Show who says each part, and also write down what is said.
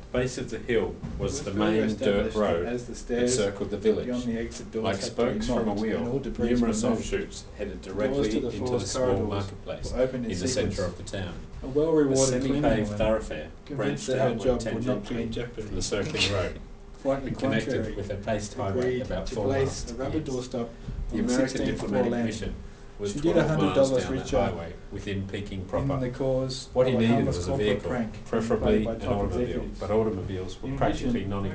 Speaker 1: base of the hill was the
Speaker 2: further
Speaker 1: main dirt
Speaker 2: established
Speaker 1: road
Speaker 2: as the
Speaker 1: that
Speaker 2: stairs
Speaker 1: circled the
Speaker 2: beyond
Speaker 1: village.
Speaker 2: the exit doors
Speaker 1: Like
Speaker 2: had to be
Speaker 1: spokes from a
Speaker 2: mocked and all
Speaker 1: wheel,
Speaker 2: debris
Speaker 1: numerous
Speaker 2: removed.
Speaker 1: offshoots headed
Speaker 2: Doors
Speaker 1: directly
Speaker 2: to the
Speaker 1: into the
Speaker 2: forest
Speaker 1: small
Speaker 2: corridors
Speaker 1: marketplace
Speaker 2: were opened in
Speaker 1: in the
Speaker 2: sequence.
Speaker 1: centre of the town.
Speaker 2: A
Speaker 1: A
Speaker 2: well-rewarded cleaning
Speaker 1: semi-paved
Speaker 2: woman,
Speaker 1: thoroughfare
Speaker 2: convinced
Speaker 1: branched
Speaker 2: that her
Speaker 1: outward
Speaker 2: job would not be in
Speaker 1: tangentially
Speaker 2: jeopardy,
Speaker 1: from the circling road
Speaker 2: quite the
Speaker 1: and
Speaker 2: contrary,
Speaker 1: connected with a paced highway
Speaker 2: agreed
Speaker 1: about
Speaker 2: to
Speaker 1: 4
Speaker 2: place
Speaker 1: miles
Speaker 2: a rubber
Speaker 1: east.
Speaker 2: doorstop
Speaker 1: The
Speaker 2: on the
Speaker 1: American
Speaker 2: 16th floor
Speaker 1: diplomatic
Speaker 2: landing.
Speaker 1: mission was
Speaker 2: She did
Speaker 1: 12 miles
Speaker 2: $100
Speaker 1: down the
Speaker 2: richer
Speaker 1: highway within Peking
Speaker 2: in
Speaker 1: proper.
Speaker 2: the cause
Speaker 1: What he
Speaker 2: of a
Speaker 1: needed
Speaker 2: harmless
Speaker 1: was a
Speaker 2: corporate
Speaker 1: vehicle,
Speaker 2: prank
Speaker 1: preferably
Speaker 2: played by
Speaker 1: an
Speaker 2: top
Speaker 1: automobile,
Speaker 2: executives.
Speaker 1: but automobiles were
Speaker 2: In
Speaker 1: practically
Speaker 2: addition, American